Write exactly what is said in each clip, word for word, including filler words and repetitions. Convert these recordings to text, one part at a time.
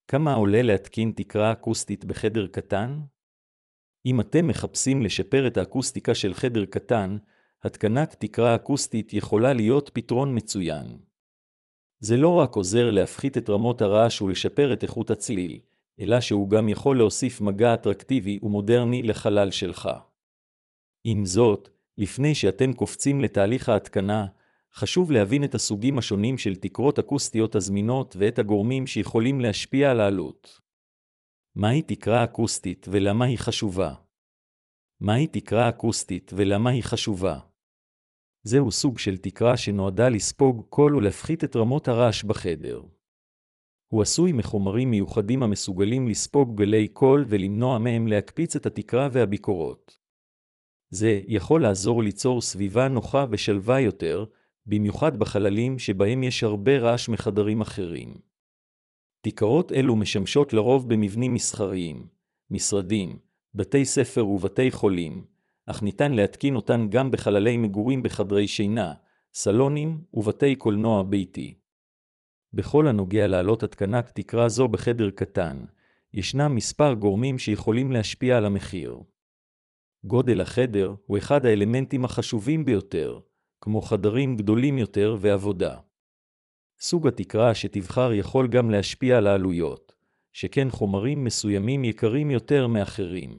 כמה עולה להתקין תקרה אקוסטית בחדר קטן? אם אתם מחפשים לשפר את האקוסטיקה של חדר קטן, התקנת תקרה אקוסטית יכולה להיות פתרון מצוין. זה לא רק עוזר להפחית את רמות הרעש ולשפר את איכות הצליל, אלא שהוא גם יכול להוסיף מגע אטרקטיבי ומודרני לחלל שלך. עם זאת, לפני שאתם קופצים לתהליך ההתקנה, חשוב להבין את הסוגים השונים של תקרות אקוסטיות הזמינות ואת הגורמים שיכולים להשפיע על העלות. מהי תקרה אקוסטית ולמה היא חשובה? מהי תקרה אקוסטית ולמה היא חשובה? זהו סוג של תקרה שנועדה לספוג קול ולהפחית את רמות הרעש בחדר. הוא עשוי מחומרים מיוחדים המסוגלים לספוג גלי קול ולמנוע מהם להקפיץ את התקרה והביקורות. זה יכול לעזור ליצור סביבה נוחה ושלווה יותר, במיוחד בחללים שבהם יש הרבה רעש מחדרים אחרים. תקרות אלו משמשות לרוב במבנים מסחריים, משרדים, בתי ספר ובתי חולים, אך ניתן להתקין אותן גם בחללי מגורים בחדרי שינה, סלונים ובתי קולנוע ביתי. בכל הנוגע לעלות התקנת תקרה זו בחדר קטן, ישנם מספר גורמים שיכולים להשפיע על המחיר. גודל החדר הוא אחד האלמנטים החשובים ביותר, כמו חדרים גדולים יותר ועבודה. סוג התקרה שתבחר יכול גם להשפיע על העלויות, שכן חומרים מסוימים יקרים יותר מאחרים.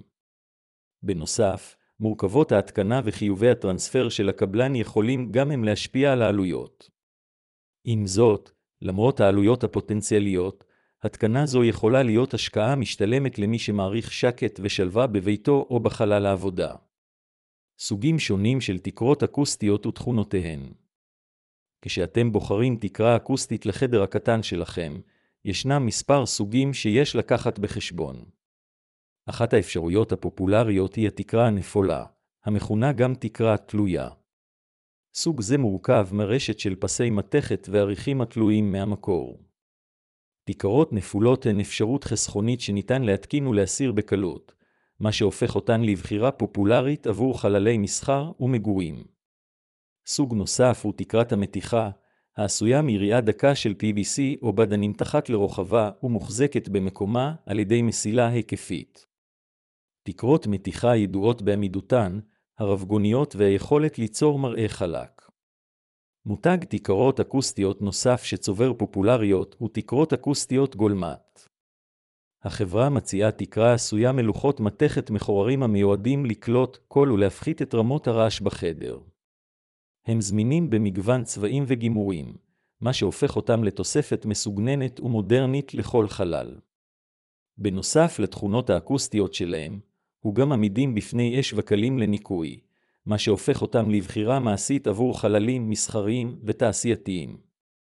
בנוסף, מורכבות ההתקנה וחיובי הטרנספר של הקבלן יכולים גם הם להשפיע על העלויות. עם זאת, למרות העלויות הפוטנציאליות, התקנה זו יכולה להיות השקעה משתלמת למי שמעריך שקט ושלווה בביתו או בחלל העבודה. סוגים שונים של תקרות אקוסטיות ותכונותיהן. כשאתם בוחרים תקרה אקוסטית לחדר הקטן שלכם, ישנם מספר סוגים שיש לקחת בחשבון. אחת האפשרויות הפופולריות היא התקרה הנפולה, המכונה גם תקרה תלויה. סוג זה מורכב מרשת של פסי מתכת ועריכים התלויים מהמקור. תקרות נפולות הן אפשרות חסכונית שניתן להתקין ולהסיר בקלות, מה שהופך אותן לבחירה פופולרית עבור חללי מסחר ומגורים. סוג נוסף הוא תקרת המתיחה, העשויה מיריעה דקה של פי וי סי או בד הנמתחת לרוחבה ומוחזקת במקומה על ידי מסילה היקפית. תקרות מתיחה ידועות בעמידותן, הרבגוניות והיכולת ליצור מראה חלק. מותג תקרות אקוסטיות נוסף שצובר פופולריות הוא תקרות אקוסטיות גולמט. החברה מציעה תקרה עשויה מלוחות מתכת מחוררים המיועדים לקלוט קול ולהפחית את רמות הרעש בחדר. הם זמינים במגוון צבעים וגימורים, מה שהופך אותם לתוספת מסוגננת ומודרנית לכל חלל. בנוסף לתכונות האקוסטיות שלהם, הוא גם עמידים בפני אש וקלים לניקוי, מה שהופך אותם לבחירה מעשית עבור חללים מסחריים ותעשייתיים.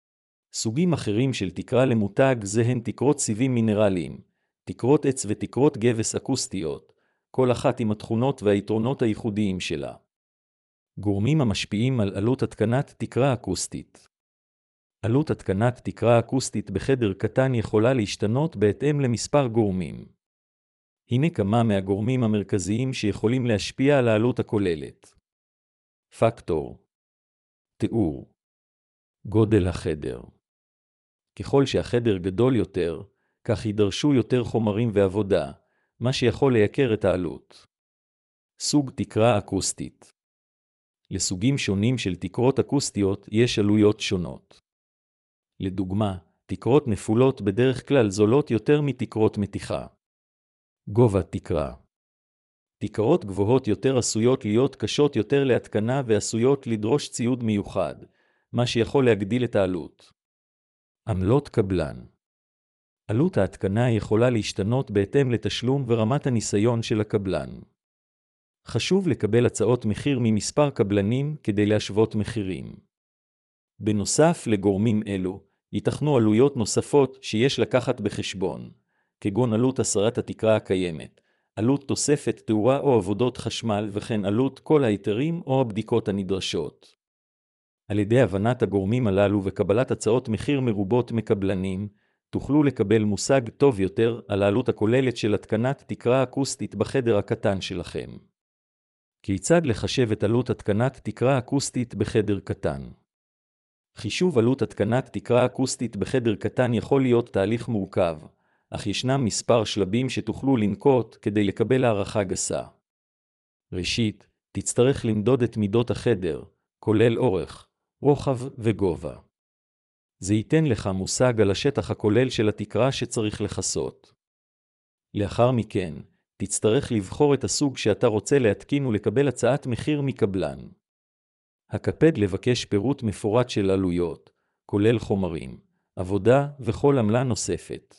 סוגים אחרים של תקרה למותג זה הן תקרות סיבים מינרליים, תקרות עץ ותקרות גבס אקוסטיות, כל אחת עם התכונות והיתרונות הייחודיים שלה. גורמים המשפיעים על עלות התקנת תקרה אקוסטית. עלות התקנת תקרה אקוסטית בחדר קטן יכולה להשתנות בהתאם למספר גורמים. הנה כמה מהגורמים המרכזיים שיכולים להשפיע על העלות הכוללת. פקטור. תיאור. גודל החדר. ככל שהחדר גדול יותר, כך יידרשו יותר חומרים ועבודה, מה שיכול לייקר את העלות. סוג תקרה אקוסטית. לסוגים שונים של תקרות אקוסטיות יש עלויות שונות. לדוגמה, תקרות נפולות בדרך כלל זולות יותר מתקרות מתיחה. גובה תקרה. תקרות גבוהות יותר עשויות להיות קשות יותר להתקנה ועשויות לדרוש ציוד מיוחד, מה שיכול להגדיל את העלות. עמלות קבלן. עלות ההתקנה יכולה להשתנות בהתאם לתשלום ורמת הניסיון של הקבלן. חשוב לקבל הצעות מחיר ממספר קבלנים כדי להשוות מחירים. בנוסף לגורמים אלו, ייתכנו עלויות נוספות שיש לקחת בחשבון, כגון עלות הסרת התקרה הקיימת, עלות תוספת תאורה או עבודות חשמל וכן עלות כל ההיתרים או הבדיקות הנדרשות. על ידי הבנת הגורמים הללו וקבלת הצעות מחיר מרובות מקבלנים, תוכלו לקבל מושג טוב יותר על העלות הכוללת של התקנת תקרה אקוסטית בחדר הקטן שלכם. כיצד לחשב את עלות התקנת תקרה אקוסטית בחדר קטן? חישוב עלות התקנת תקרה אקוסטית בחדר קטן יכול להיות תהליך מורכב, אך ישנם מספר שלבים שתוכלו לנקוט כדי לקבל הערכה גסה. ראשית, תצטרך למדוד את מידות החדר, כולל אורך, רוחב וגובה. זה ייתן לך מושג על השטח הכולל של התקרה שצריך לכסות. לאחר מכן, תצטרך לבחור את הסוג שאתה רוצה להתקין ולקבל הצעת מחיר מקבלן. הקפד לבקש פירוט מפורט של עלויות, כולל חומרים, עבודה וכל עמלה נוספת.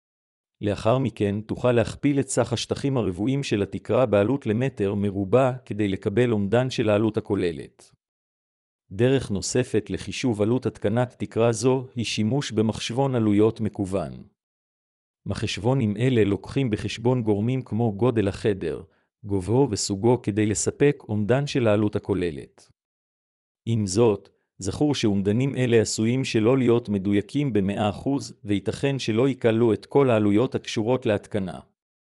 לאחר מכן תוכל להכפיל את סך השטחים הרבועים של התקרה בעלות למטר מרובע כדי לקבל אומדן של העלות הכוללת. דרך נוספת לחישוב עלות התקנת תקרה זו היא שימוש במחשבון עלויות מקוון. מחשבונים אלה לוקחים בחשבון גורמים כמו גודל החדר, גובהו וסוגו כדי לספק אומדן של העלות הכוללת. עם זאת, זכור שאומדנים אלה עשויים שלא להיות מדויקים ב-מאה אחוז וייתכן שלא יקלו את כל העלויות הקשורות להתקנה.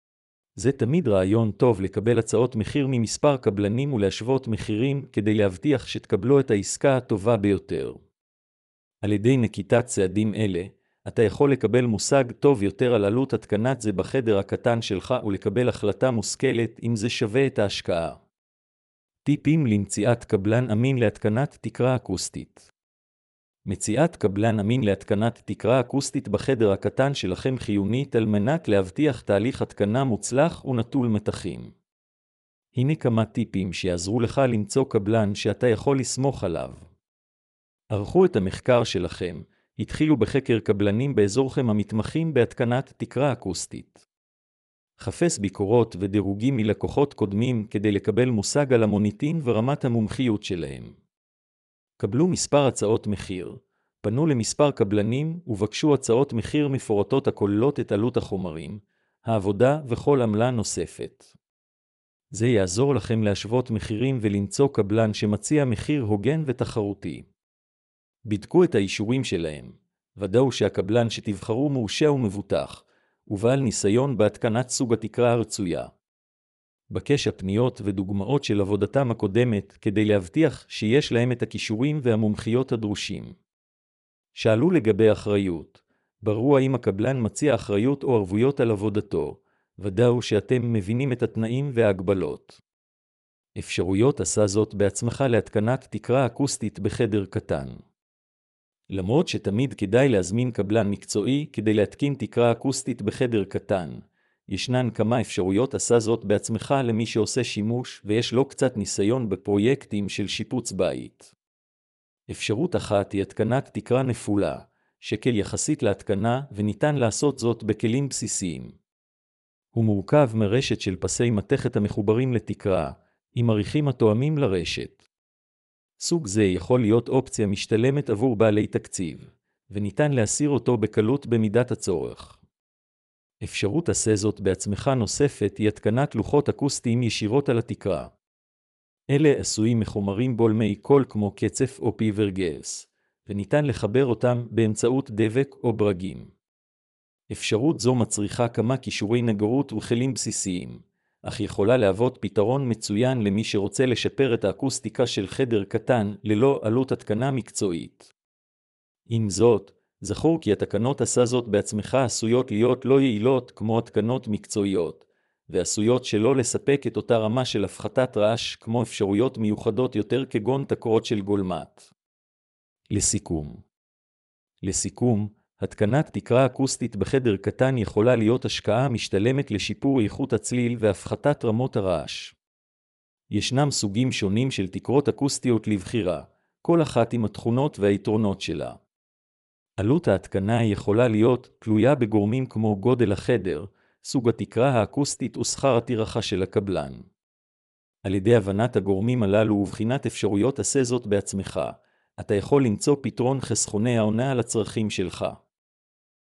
זה תמיד רעיון טוב לקבל הצעות מחיר ממספר קבלנים ולהשוות מחירים כדי להבטיח שתקבלו את העסקה הטובה ביותר. על ידי נקיטת צעדים אלה, אתה יכול לקבל מושג טוב יותר על עלות התקנת זה בחדר הקטן שלך ולקבל החלטה מושכלת אם זה שווה את ההשקעה. טיפים למציאת קבלן אמין להתקנת תקרה אקוסטית. מציאת קבלן אמין להתקנת תקרה אקוסטית בחדר הקטן שלכם חיונית על מנת להבטיח תהליך התקנה מוצלח ונטול מתחים. הנה כמה טיפים שיעזרו לך למצוא קבלן שאתה יכול לסמוך עליו. ערכו את המחקר שלכם, התחילו בחקר קבלנים באזורכם המתמחים בהתקנת תקרה אקוסטית. חפש ביקורות ודירוגים מלקוחות קודמים כדי לקבל מושג על המוניטין ורמת המומחיות שלהם. קבלו מספר הצעות מחיר, פנו למספר קבלנים ובקשו הצעות מחיר מפורטות הכוללות את עלות החומרים, העבודה וכל עמלה נוספת. זה יעזור לכם להשוות מחירים ולמצוא קבלן שמציע מחיר הוגן ותחרותי. בדקו את האישורים שלהם, ודאו שהקבלן שתבחרו מאושר ומבוטח, ובעל ניסיון בהתקנת סוג התקרה הרצויה. בקש הפניות ודוגמאות של עבודתם הקודמת כדי להבטיח שיש להם את הכישורים והמומחיות הדרושים. שאלו לגבי אחריות, ברו האם הקבלן מציע אחריות או ערבויות על עבודתו, ודאו שאתם מבינים את התנאים וההגבלות. אפשרויות עשה זאת בעצמך להתקנת תקרה אקוסטית בחדר קטן. למרות שתמיד כדאי להזמין קבלן מקצועי כדי להתקין תקרה אקוסטית בחדר קטן, ישנן כמה אפשרויות עשה זאת בעצמך למי שעושה שימוש ויש לו קצת ניסיון בפרויקטים של שיפוץ בית. אפשרות אחת היא התקנת תקרה נפולה, שכל יחסית להתקנה וניתן לעשות זאת בכלים בסיסיים. הוא מורכב מרשת של פסי מתכת המחוברים לתקרה, עם עריכים התואמים לרשת. סוג זה יכול להיות אופציה משתלמת עבור בעלי תקציב, וניתן להסיר אותו בקלות במידת הצורך. אפשרות עשה זאת בעצמך נוספת היא התקנת לוחות אקוסטיים ישירות על התקרה. אלה עשויים מחומרים בולמי קול כמו קצף או פיברגלס, וניתן לחבר אותם באמצעות דבק או ברגים. אפשרות זו מצריכה כמה כישורי נגרות וכלים בסיסיים, אך יכולה להוות פתרון מצוין למי שרוצה לשפר את האקוסטיקה של חדר קטן ללא עלות התקנה מקצועית. עם זאת, זכור כי התקנות עשה זאת בעצמך עשויות להיות לא יעילות כמו התקנות מקצועיות, ועשויות שלא לספק את אותה רמה של הפחתת רעש כמו אפשרויות מיוחדות יותר כגון תקרות של גולמת. לסיכום. לסיכום, התקנת תקרה אקוסטית בחדר קטן יכולה להיות השקעה משתלמת לשיפור איכות הצליל והפחתת רמות הרעש. ישנם סוגים שונים של תקרות אקוסטיות לבחירה, כל אחת עם התכונות והיתרונות שלה. עלות ההתקנה יכולה להיות תלויה בגורמים כמו גודל החדר, סוג התקרה האקוסטית ושכר הטרחה של הקבלן. על ידי הבנת הגורמים הללו ובחינת אפשרויות עשה זאת בעצמך, אתה יכול למצוא פתרון חסכוני העונה על הצרכים שלך.